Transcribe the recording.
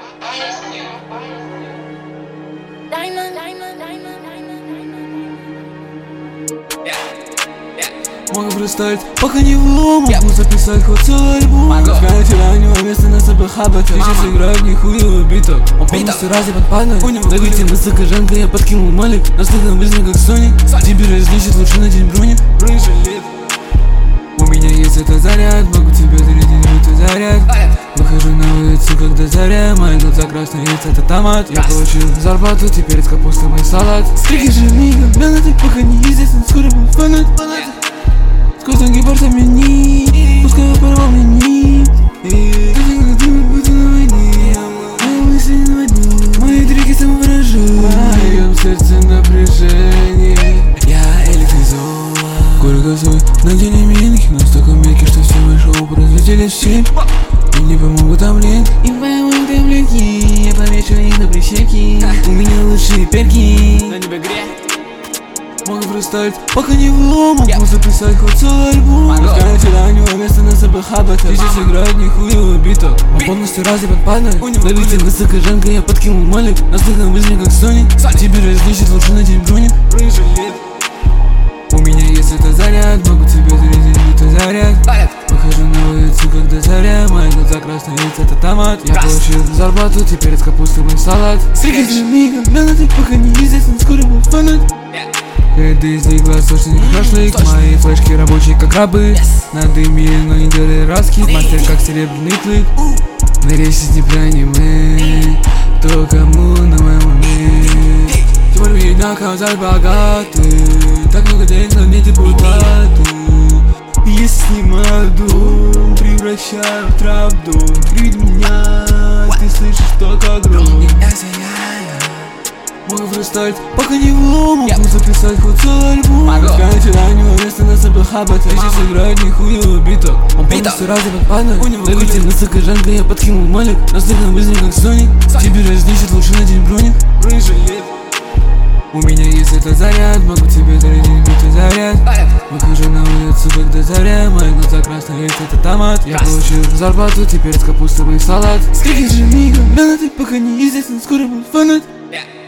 Могу представить, пока не влом, могу записать хоть целый альбом. Скажите, у него место на СБХ, сейчас играет нихуевый биток. Он полностью разъебан падает. Да ведь на сакажанка я подкинул малик. Настолько близко как Соник. Тебе различить лучше на день броник. У меня есть этот заряд, могу тебе зарядить лютый заряд. Выхожу на улицу, когда заря, мои глаза красные, это томат. Я получил зарплату, теперь с капустой мой салат. Стрики же мигом, ты пока не естественно, скоро будет фанат. Сквозь ноги бортами ни, пускай я порвал мне буду на войне, мои мысли на войне, мои треки самовыражения, в моем сердце напряжение. Я электризован, сколько свой, на деле мелких, но столько мелких, что все мои шоу разлетелись в щель. И не помогут таблетки, и поймут таблетки, я помечу их на прищепки. У меня лучшие перки. На небе грех. Могу представить, пока не влом, могу записать хоть целый альбом. Скажите, у него место на СБХ, сейчас играет нихуевый биток. Он полностью разъебан падает. Да ведь на сакажанка я подкинул малик. Настолько близко как Соник. Тебе различить лучше на день броник. У меня есть этот заряд, могу тебе зарядить лютый заряд. Выхожу на улицу, когда заря, мои глаза красные, это томат. Я получил зарплату, теперь с капустой мой салат. Стрики же мигом, ты пока не естественно, скоро будет фанат. Ряды из них глаз сочный шашлык. Мои флешки рабочие как рабы. На дыме, но не делай раскид. Мастер как серебряный клык. На рейсе с аниме. То кому на моем уме. Теперь видно, оказать богатый. Так много денег, но не депутаты. Я снимаю дом, превращаю в трап-дом. Видь меня, ты слышишь только гром. Могу представить, пока не влом, могу записать хоть целый альбом. Скажите, у него место на СБХ, сейчас играет нихуевый биток. Он полностью разъебан падает. Да ведь на сакажанка я подкинул малик. Настолько близко как Соник. Тебе различить лучше на день броник. У меня есть этот заряд, могу тебе зарядить лютый заряд. Выхожу на улицу, когда заря, мои глаза красные, это томат. Я получил зарплату, теперь с капустой мой салат. Стрики же мигом, ты пока не естественно, скоро будет фанат.